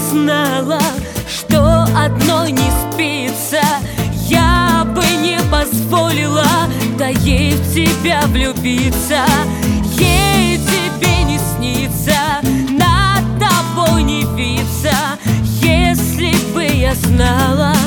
знала, что одной не спится, я бы не позволила, да ей в тебя влюбиться. Ей тебе не снится, над тобой не виться. Если бы я знала,